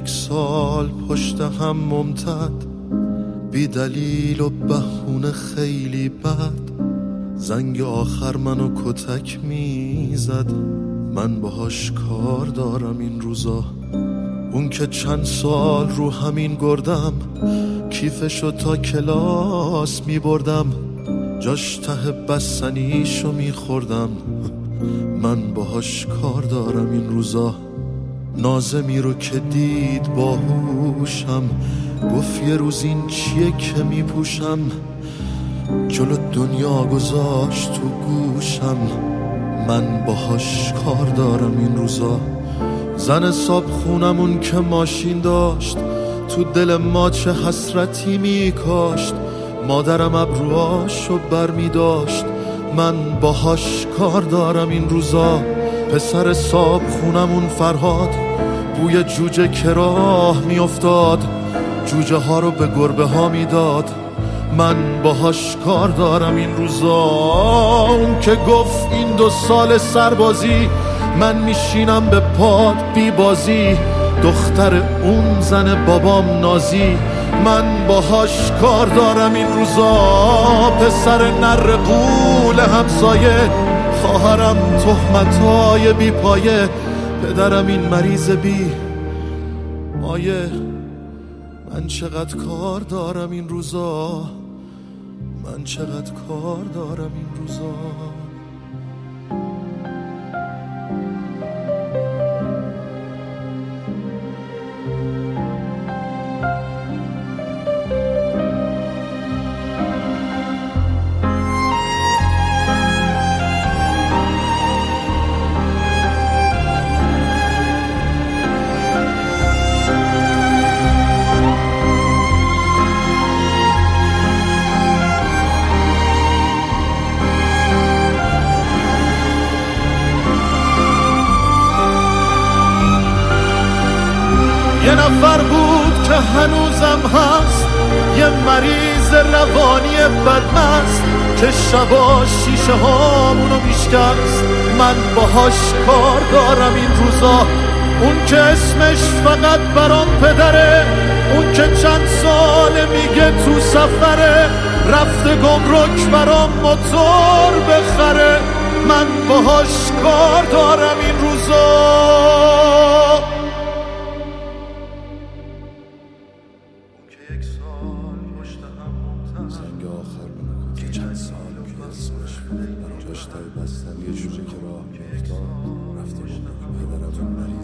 1 سال پشت هم ممتد، بی دلیل و بهونه خیلی بد، زنگ آخر منو کتک میزد. من باهاش کار دارم این روزا. اون که چند سال رو همین گردم، کیفشو تا کلاس میبردم، جاش ته بستنیشو میخوردم. من باهاش کار دارم این روزا. نازمی رو که دید باهوشم، گفت یه روز این چیه که میپوشم، جلو دنیا گذاشت تو گوشم. من باهاش کار دارم این روزا. زن صاحب خونمون که ماشین داشت، تو دل ما چه حسرتی میکاشت. مادرم ابروهاشو بر میداشت. من باهاش کار دارم این روزا. پسر صاحب خونمون فرهاد، بوی جوجه که راه میافتاد، جوجه ها رو به گربه ها میداد. من باهاش کار دارم این روزا. اون که گفت این 2 سال سربازی، من میشینم به پاد بی بازی، دختر اون زن بابام نازی. من باهاش کار دارم این روزا. پسر نر قول همسایه، خواهرم تهمتای بی پایه، پدرم این مریض بی مایه. من چقدر کار دارم این روزا. من چقدر کار دارم این روزا. یه نفر بود که هنوزم هست، یه مریض روانی بدمست که شبا شیشه هامونو میشکست. من باهاش کار دارم این روزا. اون که اسمش فقط برام پدره، اون که چند ساله میگه تو سفره، رفته گمرک برام موتور بخره. من باهاش کار دارم این روزا. زنگ آخر منو که چند سال که اسمش جاش تای بستن یه جوری که راه میافتاد، رفته بود پدرم